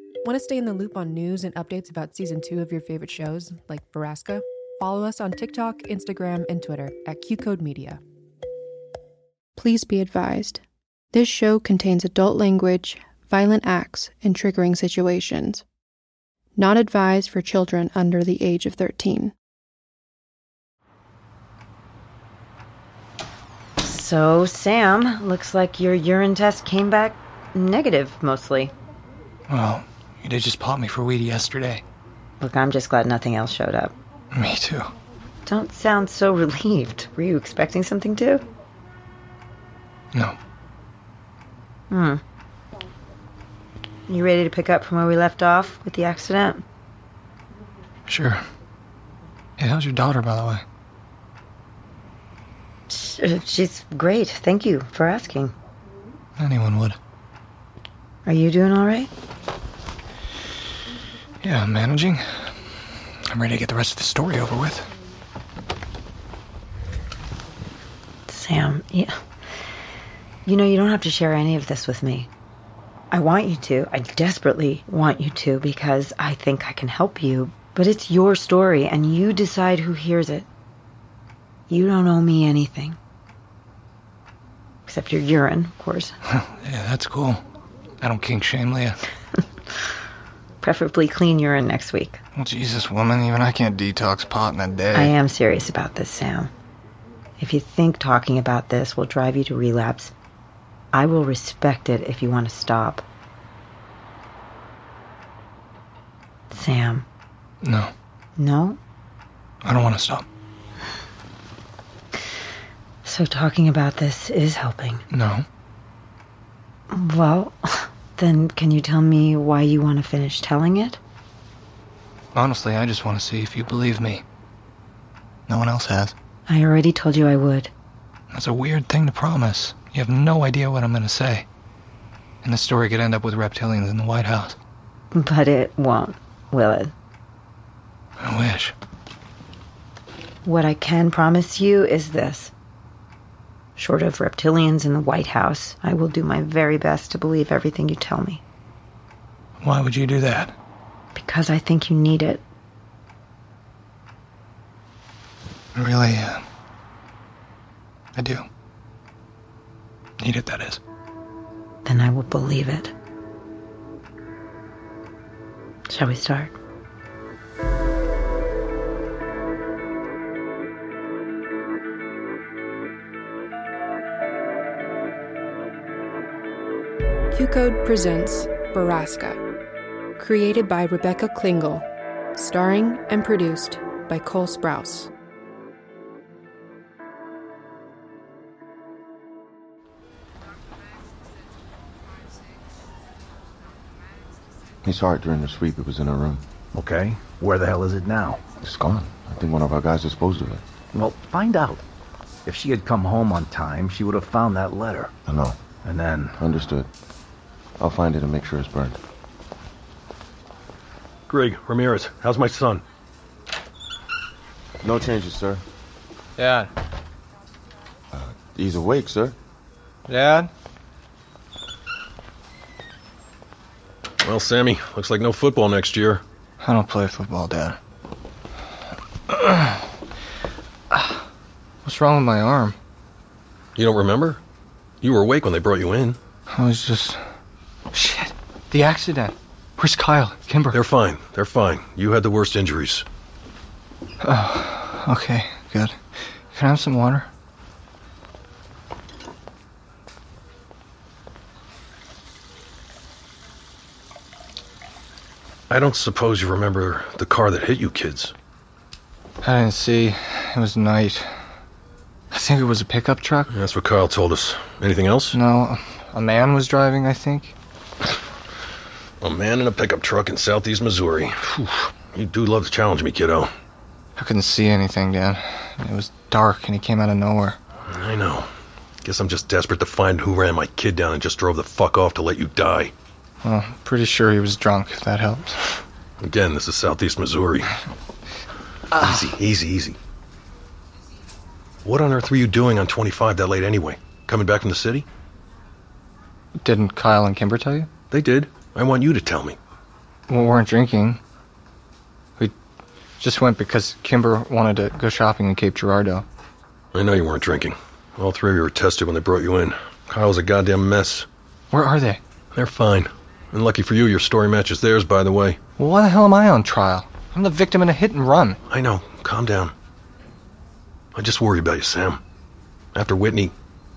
Want to stay in the loop on news and updates about season 2 of your favorite shows, like Baraska? Follow us on TikTok, Instagram, and Twitter at QCode Media. Please be advised. This show contains adult language, violent acts, and triggering situations. Not advised for children under the age of 13. So, Sam, looks like your urine test came back negative, mostly. Well, you did just pop me for weed yesterday. Look, I'm just glad nothing else showed up. Me too. Don't sound so relieved. Were you expecting something too? No. You ready to pick up from where we left off with the accident? Sure. Hey, how's your daughter, by the way? She's great. Thank you for asking. Anyone would. Are you doing all right? Yeah, I'm managing. I'm ready to get the rest of the story over with. Sam, yeah. You know, you don't have to share any of this with me. I want you to. I desperately want you to because I think I can help you. But it's your story, and you decide who hears it. You don't owe me anything. Except your urine, of course. Yeah, that's cool. I don't kink shame Leah. Preferably clean urine next week. Well, Jesus, woman, even I can't detox pot in a day. I am serious about this, Sam. If you think talking about this will drive you to relapse, I will respect it if you want to stop. Sam. No. No? I don't want to stop. So talking about this is helping. No. Well, then can you tell me why you want to finish telling it? Honestly, I just want to see if you believe me. No one else has. I already told you I would. That's a weird thing to promise. You have no idea what I'm going to say. And the story could end up with reptilians in the White House. But it won't, will it? I wish. What I can promise you is this. Short of reptilians in the White House, I will do my very best to believe everything you tell me. Why would you do that? Because I think you need it. Really, I do. Need it, that is. Then I will believe it. Shall we start? QCode presents Baraska, created by Rebecca Klingel, starring and produced by Cole Sprouse. He saw it during the sweep. It was in her room. Okay. Where the hell is it now? It's gone. I think one of our guys disposed of it. Well, find out. If she had come home on time, she would have found that letter. I know. And then... Understood. I'll find it and make sure it's burned. Greg, Ramirez, how's my son? No changes, sir. Dad. He's awake, sir. Dad? Well, Sammy, looks like no football next year. I don't play football, Dad. What's wrong with my arm? You don't remember? You were awake when they brought you in. I was just... Shit. The accident. Where's Kyle? Kimber? They're fine. They're fine. You had the worst injuries. Oh, okay. Good. Can I have some water? I don't suppose you remember the car that hit you kids. I didn't see. It was night. I think it was a pickup truck. That's what Kyle told us. Anything else? No, a man was driving, I think. A man in a pickup truck in southeast Missouri. Whew. You do love to challenge me, kiddo. I couldn't see anything, Dad. It was dark and he came out of nowhere. I know. Guess I'm just desperate to find who ran my kid down and just drove the fuck off to let you die. Well, pretty sure he was drunk, if that helps. Again, this is southeast Missouri. Easy. What on earth were you doing on 25 that late anyway? Coming back from the city? Didn't Kyle and Kimber tell you? They did. I want you to tell me. weren't drinking. We just went because Kimber wanted to go shopping in Cape Girardeau. I know you weren't drinking. All three of you were tested when they brought you in. Kyle's a goddamn mess. Where are they? They're fine. And lucky for you, your story matches theirs, by the way. Well, why the hell am I on trial? I'm the victim in a hit and run. I know. Calm down. I just worry about you, Sam. After Whitney,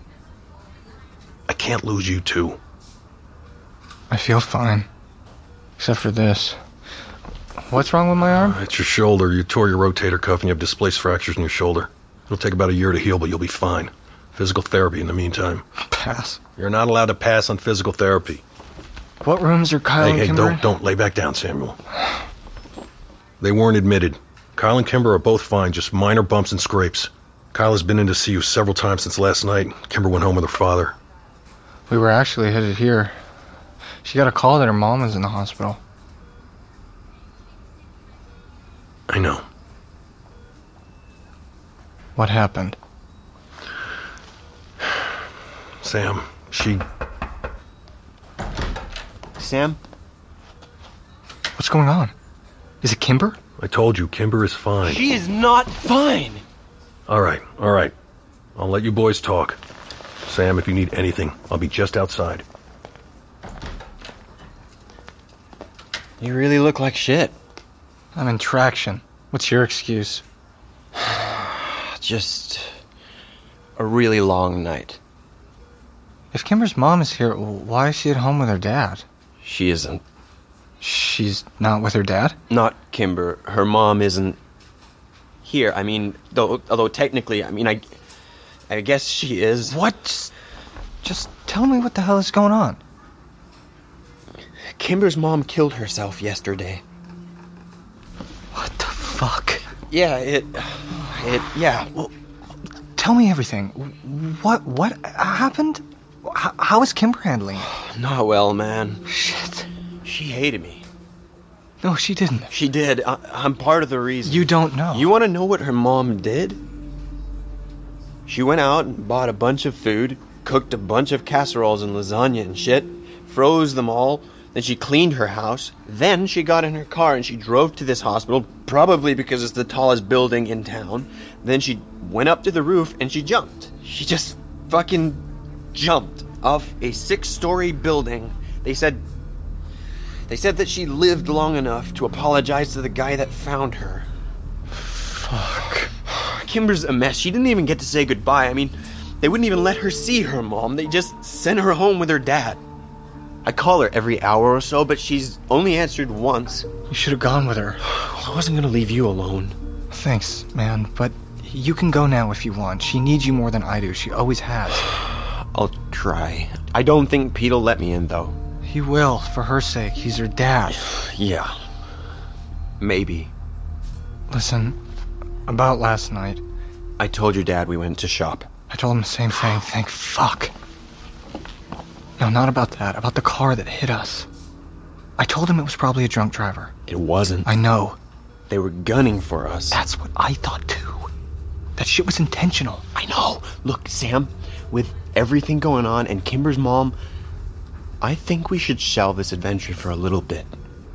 I can't lose you, too. I feel fine. Except for this. What's wrong with my arm? It's your shoulder. You tore your rotator cuff and you have displaced fractures in your shoulder. It'll take about a year to heal, but you'll be fine. Physical therapy in the meantime. Pass. You're not allowed to pass on physical therapy. What rooms are Kyle and Kimber in? Don't. Lay back down, Samuel. They weren't admitted. Kyle and Kimber are both fine, just minor bumps and scrapes. Kyle has been in to see you several times since last night. Kimber went home with her father. We were actually headed here. She got a call that her mom was in the hospital. I know. What happened? Sam, Sam? What's going on? Is it Kimber? I told you, Kimber is fine. She is not fine! All right. I'll let you boys talk. Sam, if you need anything, I'll be just outside. You really look like shit. I'm in traction. What's your excuse? Just a really long night. If Kimber's mom is here, why is she at home with her dad? She isn't. She's not with her dad? Not Kimber. Her mom isn't here. I mean, although technically, I guess she is. What? Just tell me what the hell is going on. Kimber's mom killed herself yesterday. What the fuck? Yeah, yeah. Well, tell me everything. What happened? How is Kimber handling it? Not well, man. Shit. She hated me. No, she didn't. She did. I'm part of the reason. You don't know. You want to know what her mom did? She went out and bought a bunch of food, cooked a bunch of casseroles and lasagna and shit, froze them all, then she cleaned her house, then she got in her car and she drove to this hospital, probably because it's the tallest building in town. Then she went up to the roof and she jumped. She just fucking jumped off a 6-story building. They said that she lived long enough to apologize to the guy that found her. Fuck. Kimber's a mess. She didn't even get to say goodbye. I mean, they wouldn't even let her see her mom. They just sent her home with her dad. I call her every hour or so, but she's only answered once. You should have gone with her. I wasn't gonna leave you alone. Thanks, man, but you can go now if you want. She needs you more than I do. She always has. I'll try. I don't think Pete'll let me in, though. He will, for her sake. He's her dad. Yeah. Maybe. Listen, about last night. I told your dad we went to shop. I told him the same thing. Thank fuck. No, not about that. About the car that hit us. I told him it was probably a drunk driver. It wasn't. I know. They were gunning for us. That's what I thought, too. That shit was intentional. I know. Look, Sam, with everything going on and Kimber's mom, I think we should shelve this adventure for a little bit.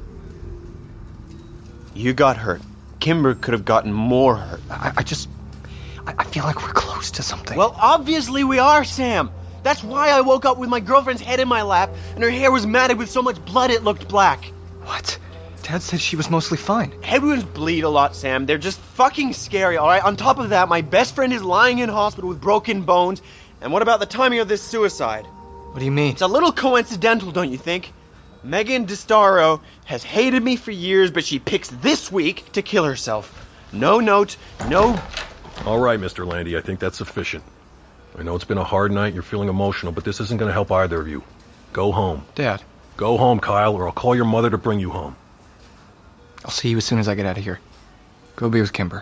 You got hurt. Kimber could have gotten more hurt. I feel like we're close to something. Well, obviously we are, Sam. That's why I woke up with my girlfriend's head in my lap and her hair was matted with so much blood it looked black. What? Dad said she was mostly fine. Head wounds bleed a lot, Sam. They're just fucking scary, alright? On top of that, my best friend is lying in hospital with broken bones. And what about the timing of this suicide? What do you mean? It's a little coincidental, don't you think? Megan DeStaro has hated me for years, but she picks this week to kill herself. No note, no... All right, Mr. Landy, I think that's sufficient. I know it's been a hard night, you're feeling emotional, but this isn't going to help either of you. Go home. Dad. Go home, Kyle, or I'll call your mother to bring you home. I'll see you as soon as I get out of here. Go be with Kimber.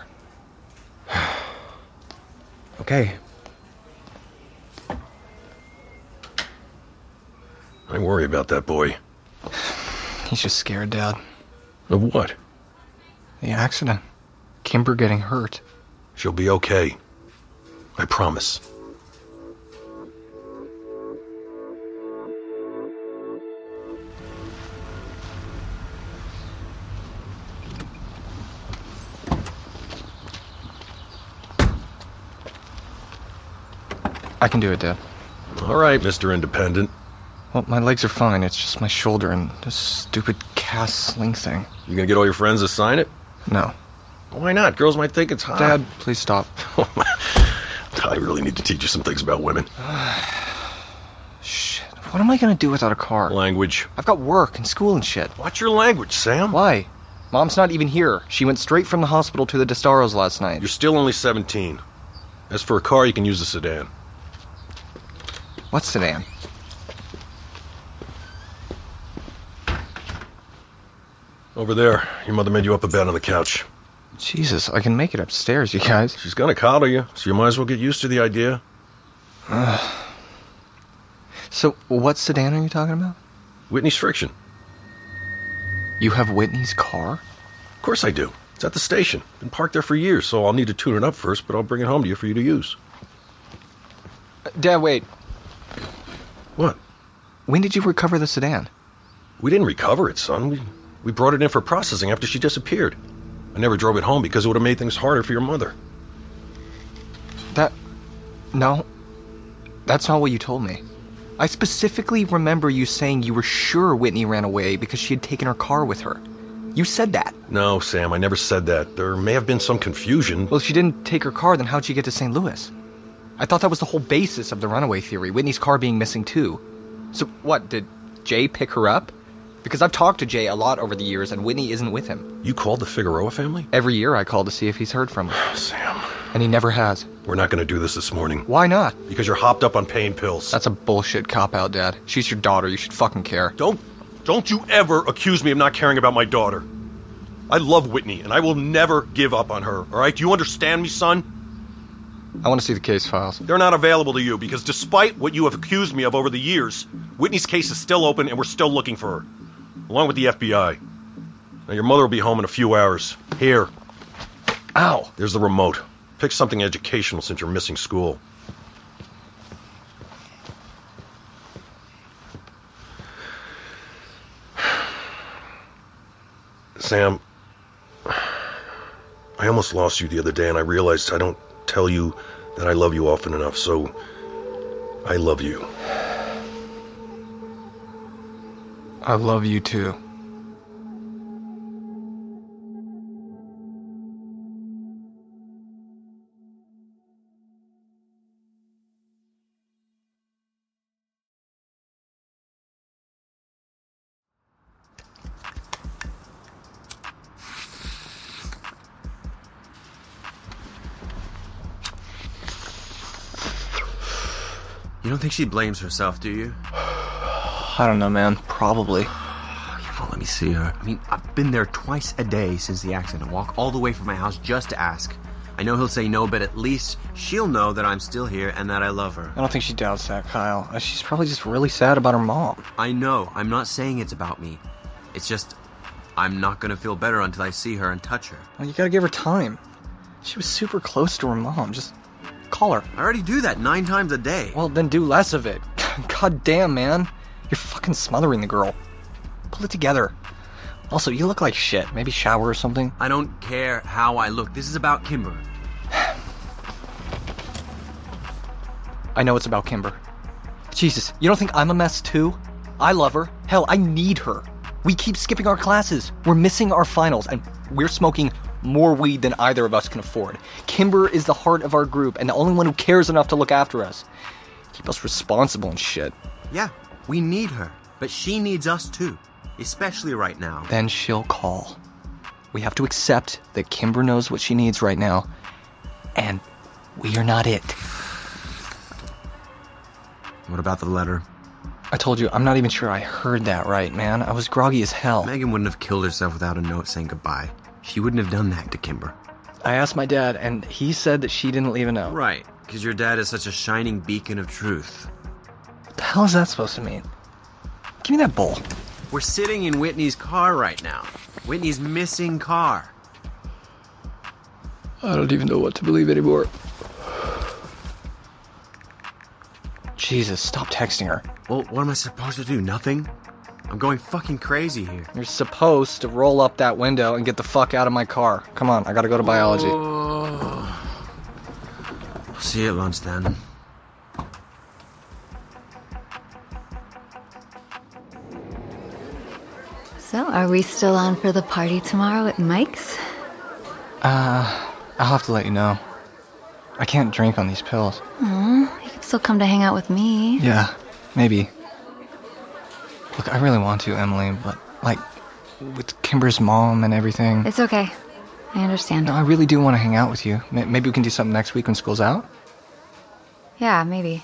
Okay. I worry about that boy. He's just scared, Dad. Of what? The accident. Kimber getting hurt. She'll be okay. I promise. I can do it, Dad. All right, Mr. Independent. Well, my legs are fine. It's just my shoulder and this stupid cast sling thing. You gonna get all your friends to sign it? No. Why not? Girls might think it's hot. Dad, please stop. I really need to teach you some things about women. Shit. What am I gonna do without a car? Language. I've got work and school and shit. Watch your language, Sam. Why? Mom's not even here. She went straight from the hospital to the Destaros last night. You're still only 17. As for a car, you can use a sedan. What sedan? Over there. Your mother made you up a bed on the couch. Jesus, I can make it upstairs, you guys. She's gonna coddle you, so you might as well get used to the idea. So, what sedan are you talking about? Whitney's Friction. You have Whitney's car? Of course I do. It's at the station. Been parked there for years, so I'll need to tune it up first, but I'll bring it home to you for you to use. Dad, wait. What? When did you recover the sedan? We didn't recover it, son. We brought it in for processing after she disappeared. I never drove it home because it would have made things harder for your mother. No. That's not what you told me. I specifically remember you saying you were sure Whitney ran away because she had taken her car with her. You said that. No, Sam, I never said that. There may have been some confusion. Well, if she didn't take her car, then how'd she get to St. Louis? I thought that was the whole basis of the runaway theory, Whitney's car being missing too. So what, did Jay pick her up? Because I've talked to Jay a lot over the years, and Whitney isn't with him. You called the Figueroa family? Every year I call to see if he's heard from her. Sam. And he never has. We're not going to do this morning. Why not? Because you're hopped up on pain pills. That's a bullshit cop-out, Dad. She's your daughter. You should fucking care. Don't you ever accuse me of not caring about my daughter. I love Whitney, and I will never give up on her, all right? Do you understand me, son? I want to see the case files. They're not available to you, because despite what you have accused me of over the years, Whitney's case is still open, and we're still looking for her. Along with the FBI. Now, your mother will be home in a few hours. Here. Ow! There's the remote. Pick something educational since you're missing school. Sam, I almost lost you the other day, and I realized I don't tell you that I love you often enough, so I love you. I love you too. You don't think she blames herself, do you? I don't know, man. Probably. You won't let me see her. I mean, I've been there twice a day since the accident. Walk all the way from my house just to ask. I know he'll say no, but at least she'll know that I'm still here and that I love her. I don't think she doubts that, Kyle. She's probably just really sad about her mom. I know. I'm not saying it's about me. It's just, I'm not gonna feel better until I see her and touch her. Well, you gotta give her time. She was super close to her mom. Just call her. I already do that 9 times a day. Well, then do less of it. God damn, man. You're fucking smothering the girl. Pull it together. Also, you look like shit. Maybe shower or something. I don't care how I look. This is about Kimber. I know it's about Kimber. Jesus, you don't think I'm a mess too? I love her. Hell, I need her. We keep skipping our classes. We're missing our finals, and we're smoking more weed than either of us can afford. Kimber is the heart of our group, and the only one who cares enough to look after us. Keep us responsible and shit. Yeah, we need her, but she needs us too. Especially right now. Then she'll call. We have to accept that Kimber knows what she needs right now, and we are not it. What about the letter? I told you, I'm not even sure I heard that right, man. I was groggy as hell. Megan wouldn't have killed herself without a note saying goodbye. She wouldn't have done that to Kimber. I asked my dad, and he said that she didn't leave a note. Right, because your dad is such a shining beacon of truth. What the hell is that supposed to mean? Give me that bowl. We're sitting in Whitney's car right now. Whitney's missing car. I don't even know what to believe anymore. Jesus, stop texting her. Well, what am I supposed to do? Nothing? I'm going fucking crazy here. You're supposed to roll up that window and get the fuck out of my car. Come on, I gotta go to biology. I'll see you at lunch then. So, are we still on for the party tomorrow at Mike's? I'll have to let you know. I can't drink on these pills. You can still come to hang out with me. Yeah, maybe. Look, I really want to, Emily, but, like, with Kimber's mom and everything... It's okay. I understand. No, I really do want to hang out with you. Maybe we can do something next week when school's out? Yeah, maybe.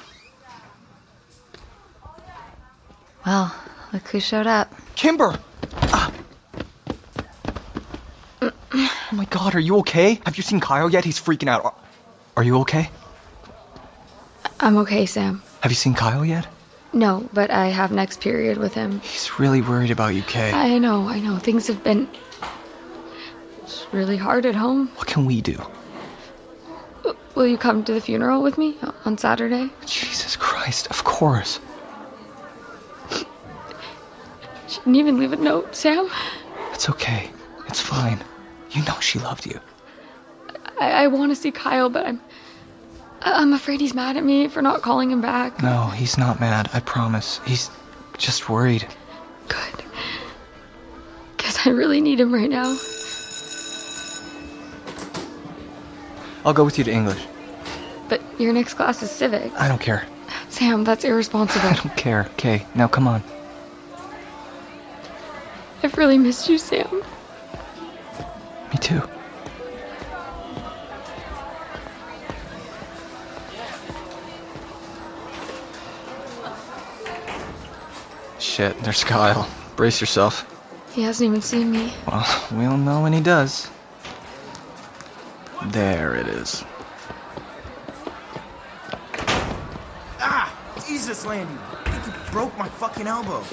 Well, look who showed up. Kimber! Ah. Oh my god, are you okay? Have you seen Kyle yet? He's freaking out. Are you okay? I'm okay, Sam. Have you seen Kyle yet? No, but I have next period with him. He's really worried about you, Kay. I know. Things have been... It's really hard at home. What can we do? Will you come to the funeral with me on Saturday? Jesus Christ, of course. She didn't even leave a note, Sam. It's okay. It's fine. You know she loved you. I want to see Kyle, but I'm afraid he's mad at me for not calling him back. No, he's not mad, I promise. He's just worried. Good. Because I really need him right now. I'll go with you to English. But your next class is civics. I don't care. Sam, that's irresponsible. I don't care. Okay, now come on. I've really missed you, Sam. Me too. Shit, there's Kyle. Brace yourself. He hasn't even seen me. Well, we'll know when he does. There it is. Ah! Jesus, Landy. I think you broke my fucking elbow.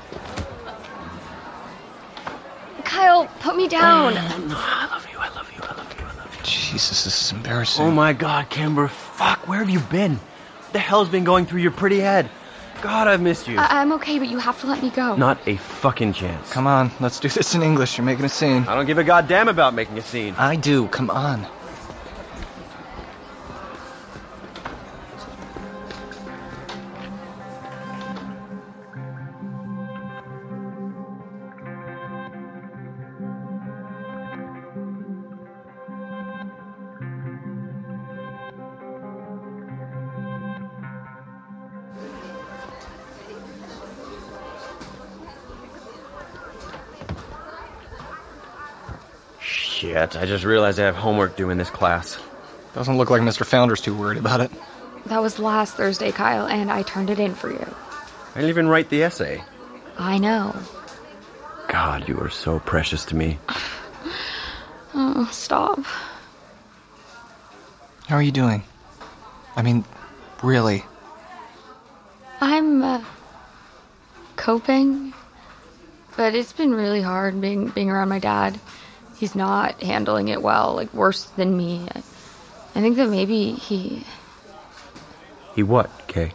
Kyle, put me down. No, I love you. Jesus, this is embarrassing. Oh my god, Kimber. Fuck, where have you been? What the hell's been going through your pretty head? God, I've missed you. I'm okay, but you have to let me go. Not a fucking chance. Come on, let's do this in English. You're making a scene. I don't give a goddamn about making a scene. I do. Come on. Shit, I just realized I have homework due in this class. Doesn't look like Mr. Founder's too worried about it. That was last Thursday, Kyle, and I turned it in for you. I didn't even write the essay. I know. God, you are so precious to me. Oh, stop. How are you doing? I mean, really? I'm, coping. But it's been really hard being around my dad. He's not handling it well, like worse than me. I think that maybe he... He what, Kay?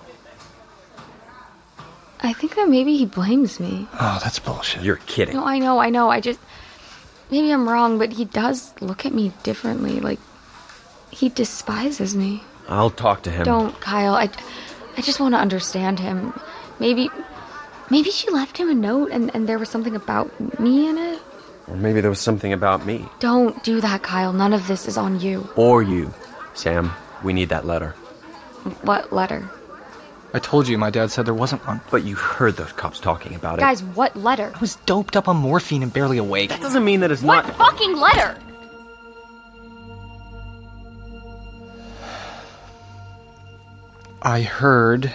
I think that maybe he blames me. Oh, that's bullshit. You're kidding. No, I know. Maybe I'm wrong, but he does look at me differently. Like, he despises me. I'll talk to him. Don't, Kyle. I just want to understand him. Maybe she left him a note and there was something about me in it. Or maybe there was something about me. Don't do that, Kyle. None of this is on you. Or you. Sam, we need that letter. What letter? I told you my dad said there wasn't one. But you heard those cops talking about it. Guys, what letter? I was doped up on morphine and barely awake. That doesn't mean that it's what not... What fucking letter? I heard...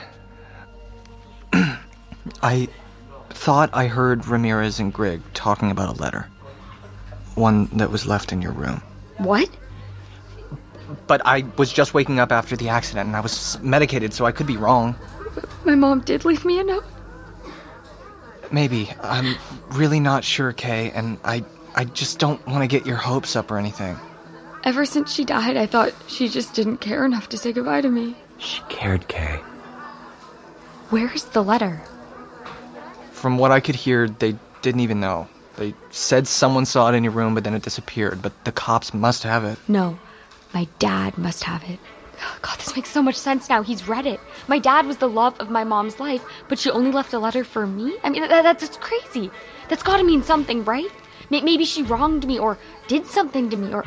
I thought I heard Ramirez and Grigg talking about a letter. One that was left in your room. What? But I was just waking up after the accident and I was medicated, so I could be wrong. My mom did leave me a note? Maybe. I'm really not sure, Kay, and I just don't want to get your hopes up or anything. Ever since she died, I thought she just didn't care enough to say goodbye to me. She cared, Kay. Where's the letter? From what I could hear, they didn't even know. They said someone saw it in your room, but then it disappeared. But the cops must have it. No, my dad must have it. God, this makes so much sense now. He's read it. My dad was the love of my mom's life, but she only left a letter for me? I mean, that's just crazy. That's gotta mean something, right? Maybe she wronged me or did something to me or...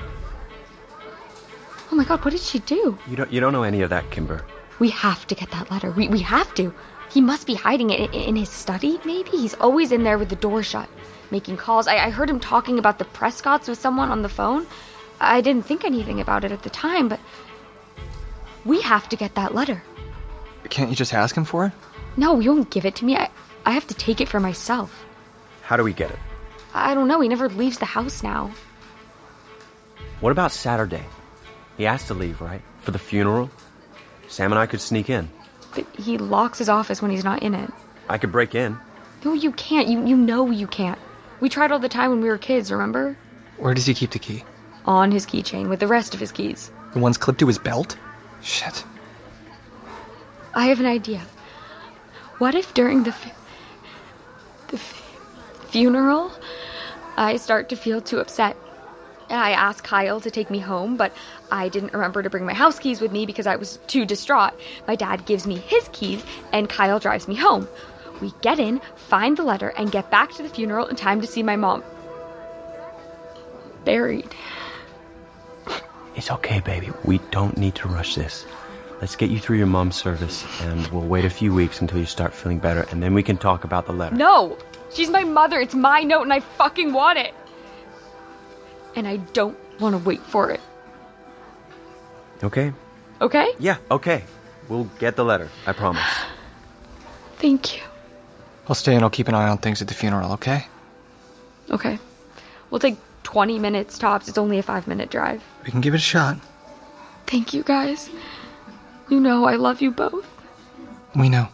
Oh my God, what did she do? You don't know any of that, Kimber. We have to get that letter. We have to. He must be hiding it in his study, maybe? He's always in there with the door shut, making calls. I heard him talking about the Prescotts with someone on the phone. I didn't think anything about it at the time, but... We have to get that letter. Can't you just ask him for it? No, he won't give it to me. I have to take it for myself. How do we get it? I don't know. He never leaves the house now. What about Saturday? He has to leave, right? For the funeral? Sam and I could sneak in. But he locks his office when he's not in it. I could break in. No, you can't. You know you can't. We tried all the time when we were kids, remember? Where does he keep the key? On his keychain with the rest of his keys. The ones clipped to his belt? Shit. I have an idea. What if during the funeral, I start to feel too upset? And I ask Kyle to take me home, but I didn't remember to bring my house keys with me because I was too distraught. My dad gives me his keys, and Kyle drives me home. We get in, find the letter, and get back to the funeral in time to see my mom buried. It's okay, baby. We don't need to rush this. Let's get you through your mom's service, and we'll wait a few weeks until you start feeling better, and then we can talk about the letter. No! She's my mother. It's my note, and I fucking want it. And I don't want to wait for it. Okay? Okay? Yeah, okay. We'll get the letter. I promise. Thank you. I'll stay and I'll keep an eye on things at the funeral, okay? Okay. We'll take 20 minutes tops. It's only a 5-minute drive. We can give it a shot. Thank you, guys. You know I love you both. We know.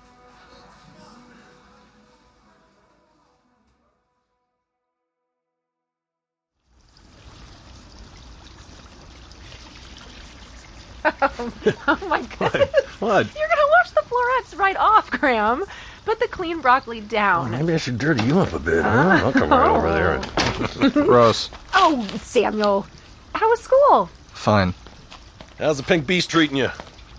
Oh my goodness. What? You're gonna wash the florets right off, Graham. Put the clean broccoli down. Maybe I should dirty you up a bit, huh? I'll come right over there. Gross. Oh, Samuel. How was school? Fine. How's the pink beast treating you?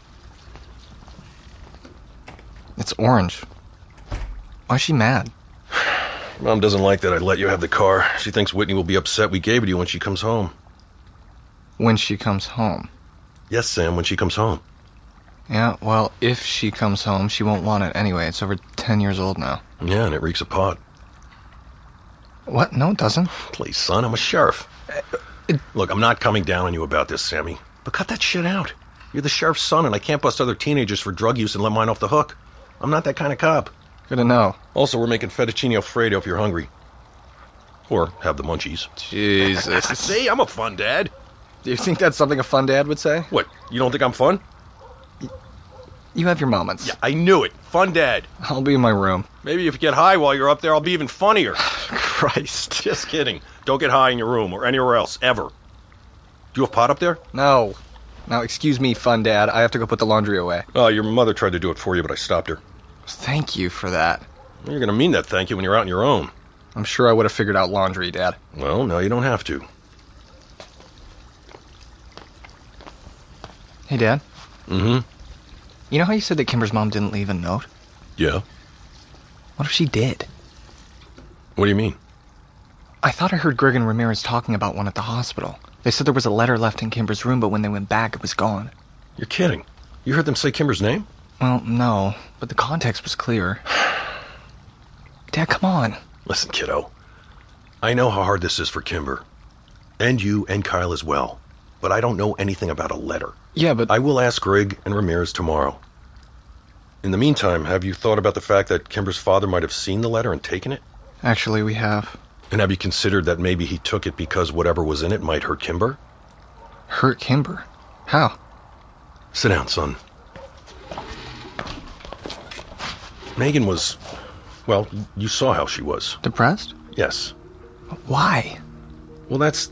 It's orange. Why's she mad? Mom doesn't like that I let you have the car. She thinks Whitney will be upset we gave it to you when she comes home. When she comes home? Yes, Sam, when she comes home. Yeah, well, if she comes home, she won't want it anyway. It's over 10 years old now. Yeah, and it reeks of pot. What? No, it doesn't. Please, son, I'm a sheriff. Look, I'm not coming down on you about this, Sammy. But cut that shit out. You're the sheriff's son, and I can't bust other teenagers for drug use and let mine off the hook. I'm not that kind of cop. Good to know. Also, we're making fettuccine Alfredo if you're hungry. Or have the munchies. Jesus. See, I'm a fun dad. Do you think that's something a fun dad would say? What, you don't think I'm fun? You have your moments. Yeah, I knew it. Fun dad. I'll be in my room. Maybe if you get high while you're up there, I'll be even funnier. Christ. Just kidding. Don't get high in your room or anywhere else, ever. Do you have pot up there? No. Now, excuse me, fun dad. I have to go put the laundry away. Oh, your mother tried to do it for you, but I stopped her. Thank you for that. You're going to mean that thank you when you're out on your own. I'm sure I would have figured out laundry, Dad. Well, now you don't have to. Hey, Dad. Mm-hmm. You know how you said that Kimber's mom didn't leave a note? Yeah. What if she did? What do you mean? I thought I heard Greg and Ramirez talking about one at the hospital. They said there was a letter left in Kimber's room, but when they went back, it was gone. You're kidding. You heard them say Kimber's name? Well, no, but the context was clear. Dad, come on. Listen, kiddo. I know how hard this is for Kimber. And you and Kyle as well. But I don't know anything about a letter. Yeah, but... I will ask Greg and Ramirez tomorrow. In the meantime, have you thought about the fact that Kimber's father might have seen the letter and taken it? Actually, we have. And have you considered that maybe he took it because whatever was in it might hurt Kimber? Hurt Kimber? How? Sit down, son. Megan was... Well, you saw how she was. Depressed? Yes. Why? Well, that's...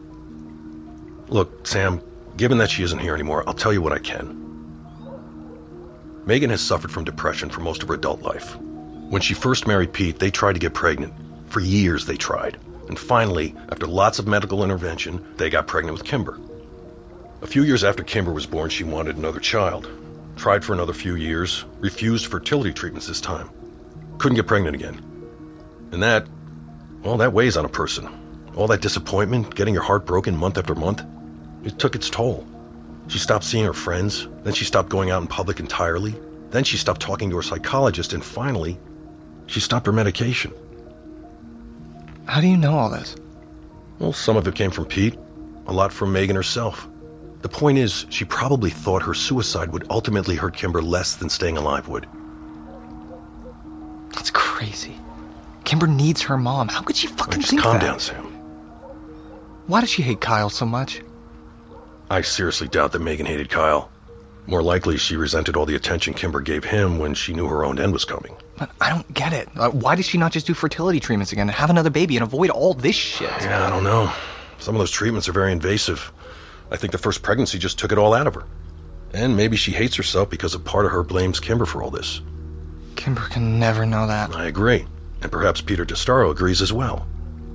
Look, Sam, given that she isn't here anymore, I'll tell you what I can. Megan has suffered from depression for most of her adult life. When she first married Pete, they tried to get pregnant. For years they tried. And finally, after lots of medical intervention, they got pregnant with Kimber. A few years after Kimber was born, she wanted another child. Tried for another few years, refused fertility treatments this time. Couldn't get pregnant again. And that weighs on a person. All that disappointment, getting your heart broken month after month, it took its toll. She stopped seeing her friends, then she stopped going out in public entirely, then she stopped talking to her psychologist, and finally, she stopped her medication. How do you know all this? Well, some of it came from Pete, a lot from Megan herself. The point is, she probably thought her suicide would ultimately hurt Kimber less than staying alive would. That's crazy. Kimber needs her mom. How could she fucking Just think calm that? down, Sam. Why does she hate Kyle so much? I seriously doubt that Megan hated Kyle. More likely, she resented all the attention Kimber gave him when she knew her own end was coming. But I don't get it. Why does she not just do fertility treatments again and have another baby and avoid all this shit? Yeah, I don't know. Some of those treatments are very invasive. I think the first pregnancy just took it all out of her. And maybe she hates herself because a part of her blames Kimber for all this. Kimber can never know that. I agree. And perhaps Peter DeStaro agrees as well.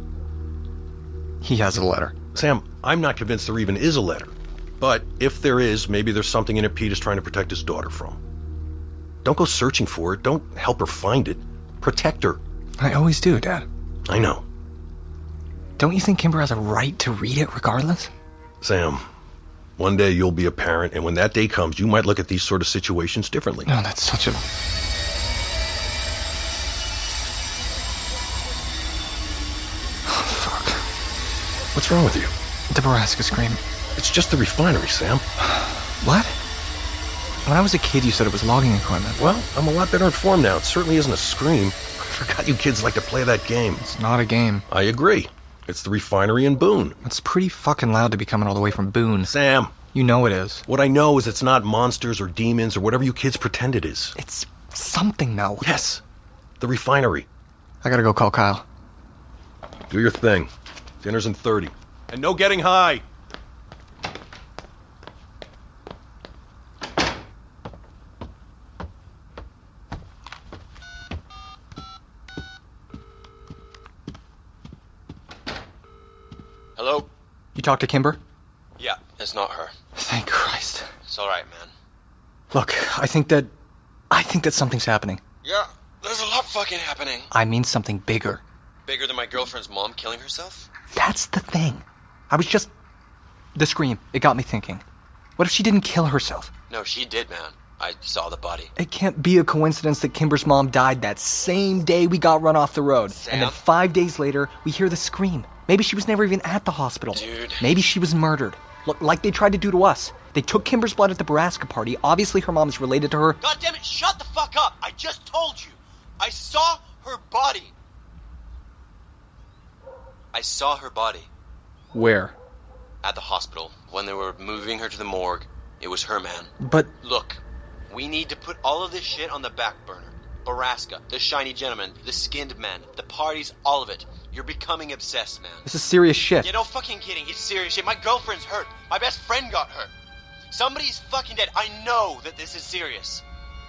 He has a letter. Sam, I'm not convinced there even is a letter. But if there is, maybe there's something in it Pete is trying to protect his daughter from. Don't go searching for it. Don't help her find it. Protect her. I always do, Dad. I know. Don't you think Kimber has a right to read it regardless? Sam, one day you'll be a parent, and when that day comes, you might look at these sort of situations differently. No, that's such a... Oh, fuck. What's wrong with you? The Baraska scream. It's just the refinery, Sam. What? When I was a kid, you said it was logging equipment. Well, I'm a lot better informed now. It certainly isn't a scream. I forgot you kids like to play that game. It's not a game. I agree. It's the refinery in Boone. It's pretty fucking loud to be coming all the way from Boone. Sam. You know it is. What I know is it's not monsters or demons or whatever you kids pretend it is. It's something, though. Yes. The refinery. I gotta go call Kyle. Do your thing. Dinner's in 30. And no getting high. Hello? You talked to Kimber? Yeah, it's not her. Thank Christ. It's alright, man. Look, I think that something's happening. Yeah, there's a lot fucking happening. I mean something bigger. Bigger than my girlfriend's mom killing herself? That's the thing. The scream, it got me thinking. What if she didn't kill herself? No, she did, man. I saw the body. It can't be a coincidence that Kimber's mom died that same day we got run off the road. Sam? And then 5 days later, we hear the scream. Maybe she was never even at the hospital. Dude. Maybe she was murdered. Look, like they tried to do to us. They took Kimber's blood at the Baraska party. Obviously her mom is related to her. God damn it, shut the fuck up! I just told you! I saw her body! I saw her body. Where? At the hospital, when they were moving her to the morgue. It was her, man. But... Look, we need to put all of this shit on the back burner. Baraska, the shiny gentleman, the skinned man, the parties, all of it. You're becoming obsessed, man. This is serious shit. Yeah, no fucking kidding. It's serious shit. My girlfriend's hurt. My best friend got hurt. Somebody's fucking dead. I know that this is serious.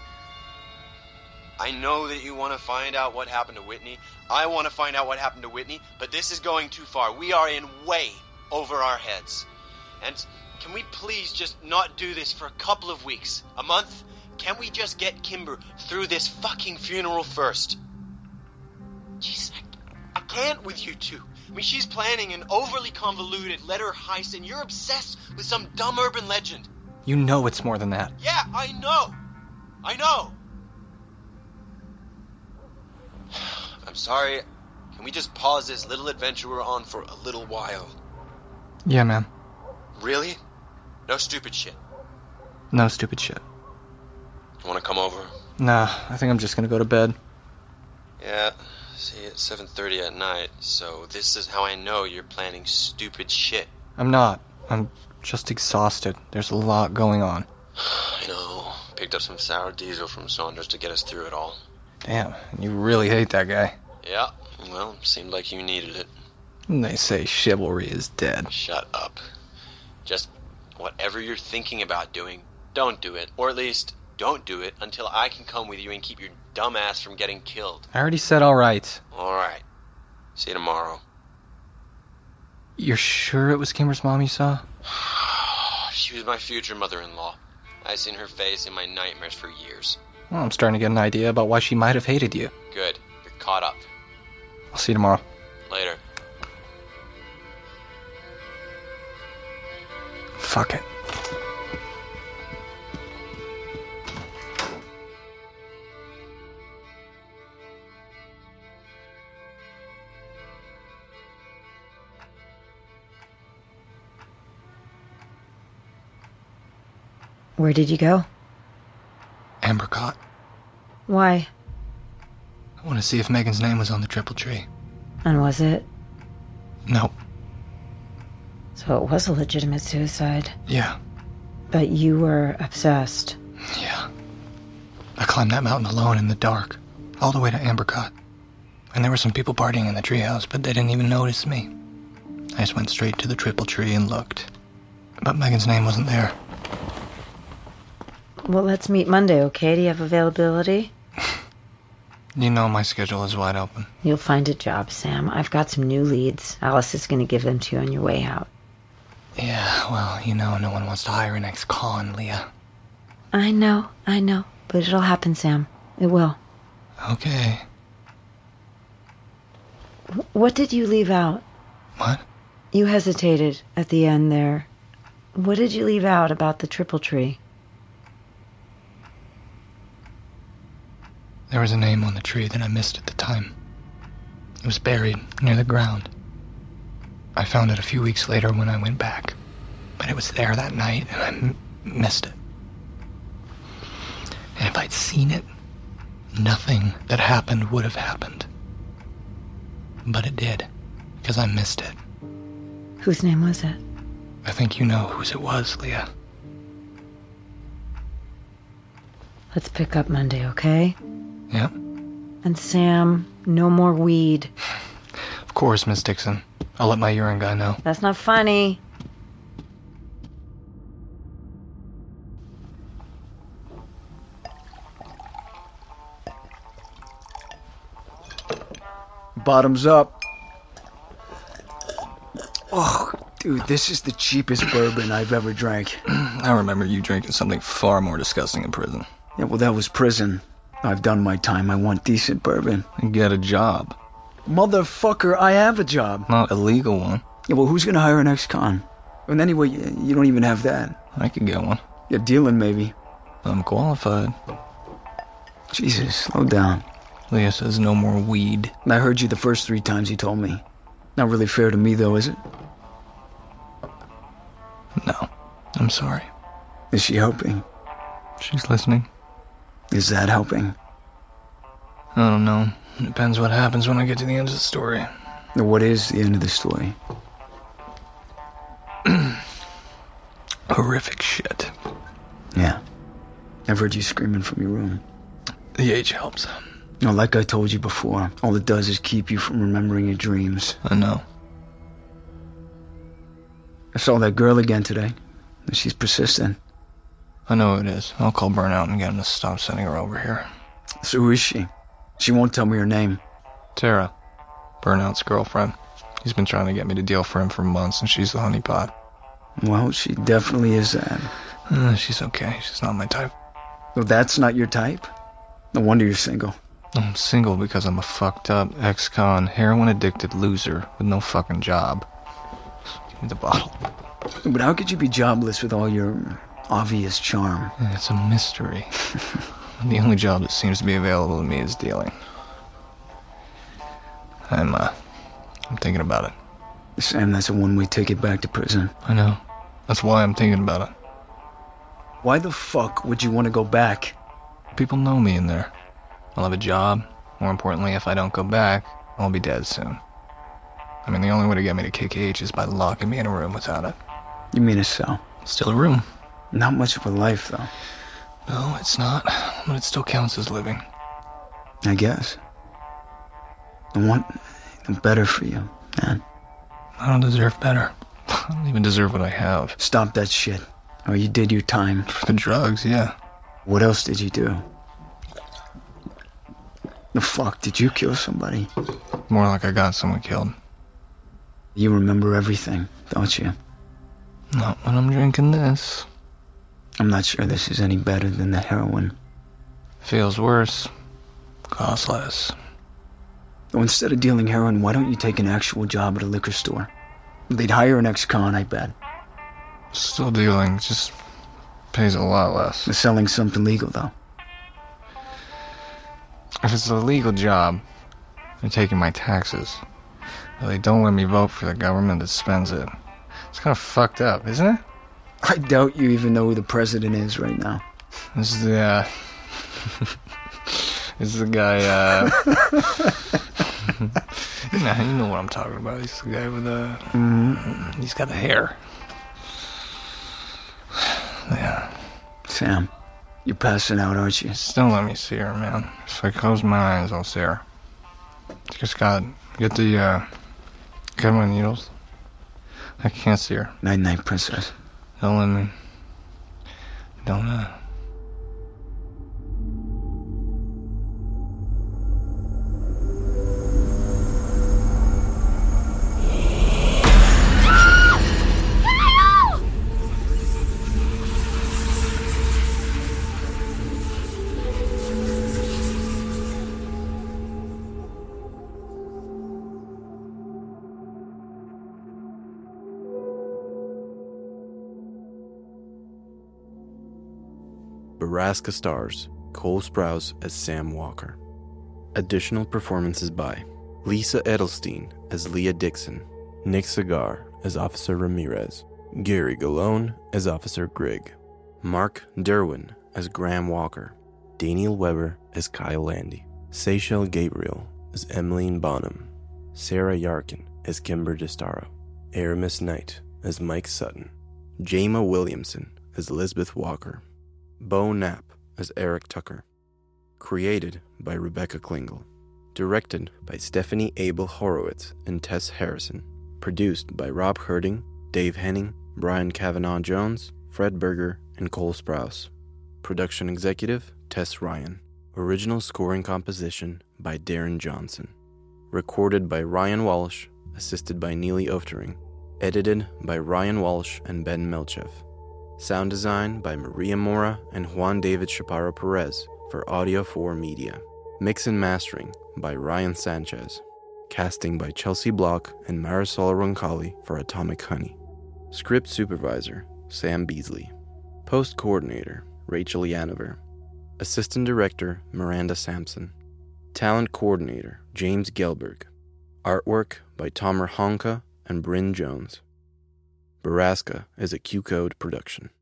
I know that you want to find out what happened to Whitney. I want to find out what happened to Whitney, but this is going too far. We are in way over our heads. And can we please just not do this for a couple of weeks? A month? Can we just get Kimber through this fucking funeral first? Jeez, I can't with you two. I mean, she's planning an overly convoluted letter heist, and you're obsessed with some dumb urban legend. You know it's more than that. Yeah, I know. I know. I'm sorry. Can we just pause this little adventure we're on for a little while? Yeah, man. Really? No stupid shit. No stupid shit. Want to come over? Nah, I think I'm just gonna go to bed. Yeah, see, it's 7:30 at night, so this is how I know you're planning stupid shit. I'm not. I'm just exhausted. There's a lot going on. I know. Picked up some sour diesel from Saunders to get us through it all. Damn, you really hate that guy. Yeah, well, seemed like you needed it. And they say chivalry is dead. Shut up. Just whatever you're thinking about doing, don't do it. Or at least, don't do it until I can come with you and keep your dumb ass from getting killed. I already said all right. All right. See you tomorrow. You're sure it was Kimber's mom you saw? She was my future mother-in-law. I've seen her face in my nightmares for years. Well, I'm starting to get an idea about why she might have hated you. Good. You're caught up. I'll see you tomorrow. Later. Fuck it. Where did you go? Ambercott. Why? I want to see if Megan's name was on the triple tree. And was it? No. So it was a legitimate suicide. Yeah. But you were obsessed. Yeah. I climbed that mountain alone in the dark, all the way to Ambercott. And there were some people partying in the treehouse, but they didn't even notice me. I just went straight to the triple tree and looked. But Megan's name wasn't there. Well, let's meet Monday, okay? Do you have availability? You know my schedule is wide open. You'll find a job, Sam. I've got some new leads. Alice is going to give them to you on your way out. Yeah, well, you know, no one wants to hire an ex-con, Leah. I know. But it'll happen, Sam. It will. Okay. What did you leave out? What? You hesitated at the end there. What did you leave out about the triple tree? There was a name on the tree that I missed at the time. It was buried near the ground. I found it a few weeks later when I went back. But it was there that night, and I missed it. And if I'd seen it, nothing that happened would have happened. But it did, because I missed it. Whose name was it? I think you know whose it was, Leah. Let's pick up Monday, okay? Yep. And Sam, no more weed. Of course, Miss Dixon. I'll let my urine guy know. That's not funny. Bottoms up. Oh, dude, this is the cheapest bourbon I've ever drank. I remember you drinking something far more disgusting in prison. Yeah, well, that was prison. I've done my time. I want decent bourbon. And get a job. Motherfucker, I have a job. Not a legal one. Yeah, well, who's gonna hire an ex-con? And anyway, you don't even have that. I could get one. You're dealing, maybe. I'm qualified. Jesus, slow down. Leah says no more weed. I heard you the first 3 times you told me. Not really fair to me, though, is it? No. I'm sorry. Is she helping? She's listening. Is that helping? I don't know. It depends what happens when I get to the end of the story. Now, what is the end of the story? Horrific shit. Yeah. I've heard you screaming from your room. The age helps. No, like I told you before, all it does is keep you from remembering your dreams. I know. I saw that girl again today. She's persistent. I know who it is. I'll call Burnout and get him to stop sending her over here. So who is she? She won't tell me her name. Tara. Burnout's girlfriend. He's been trying to get me to deal for him for months, and she's the honeypot. Well, she definitely is that. She's okay. She's not my type. Well, that's not your type? No wonder you're single. I'm single because I'm a fucked up ex-con, heroin-addicted loser with no fucking job. Give me the bottle. But how could you be jobless with all your obvious charm? It's a mystery. The only job that seems to be available to me is dealing. I'm thinking about it. Sam, that's a one-way ticket back to prison. I know. That's why I'm thinking about it. Why the fuck would you want to go back? People know me in there. I'll have a job. More importantly, if I don't go back, I'll be dead soon. I mean, the only way to get me to KKH is by locking me in a room without it. You mean a cell? Still a room. Not much of a life, though. No, it's not. But it still counts as living. I guess. I want better for you, man. I don't deserve better. I don't even deserve what I have. Stop that shit. Oh, you did your time. For the drugs, yeah. What else did you do? The fuck, did you kill somebody? More like I got someone killed. You remember everything, don't you? Not when I'm drinking this. I'm not sure this is any better than the heroin. Feels worse. Costs less. Well, instead of dealing heroin, why don't you take an actual job at a liquor store? They'd hire an ex-con, I bet. Still dealing, just pays a lot less. They're selling something legal, though. If it's a legal job, they're taking my taxes. But they don't let me vote for the government that spends it. It's kind of fucked up, isn't it? I doubt you even know who the president is right now. This is the, this is the guy, you know what I'm talking about. He's the guy with the, he's got the hair. Yeah. Sam, you're passing out, aren't you? Just don't let me see her, man. If I close my eyes, I'll see her. Just get my needles. I can't see her. Night-night, princess. Don't let me. Don't, Borrasca stars Cole Sprouse as Sam Walker. Additional performances by Lisa Edelstein as Leah Dixon, Nick Segar as Officer Ramirez, Gary Galone as Officer Grigg, Mark Derwin as Graham Walker, Daniel Weber as Kyle Landy, Seychelle Gabriel as Emmeline Bonham, Sarah Yarkin as Kimber DeStaro, Aramis Knight as Mike Sutton, Jama Williamson as Elizabeth Walker, Bo Knapp as Eric Tucker. Created by Rebecca Klingel. Directed by Stephanie Abel Horowitz and Tess Harrison. Produced by Rob Herding, Dave Henning, Brian Kavanaugh Jones, Fred Berger, and Cole Sprouse. Production executive, Tess Ryan. Original scoring composition by Darren Johnson. Recorded by Ryan Walsh, assisted by Neely Oftering. Edited by Ryan Walsh and Ben Melchev. Sound design by Maria Mora and Juan David Chaparro Perez for Audio 4 Media. Mix and mastering by Ryan Sanchez. Casting by Chelsea Block and Marisol Roncalli for Atomic Honey. Script supervisor, Sam Beasley. Post coordinator, Rachel Yanover. Assistant director, Miranda Sampson. Talent coordinator, James Gelberg. Artwork by Tomer Honka and Bryn Jones. Borrasca is a Q-Code production.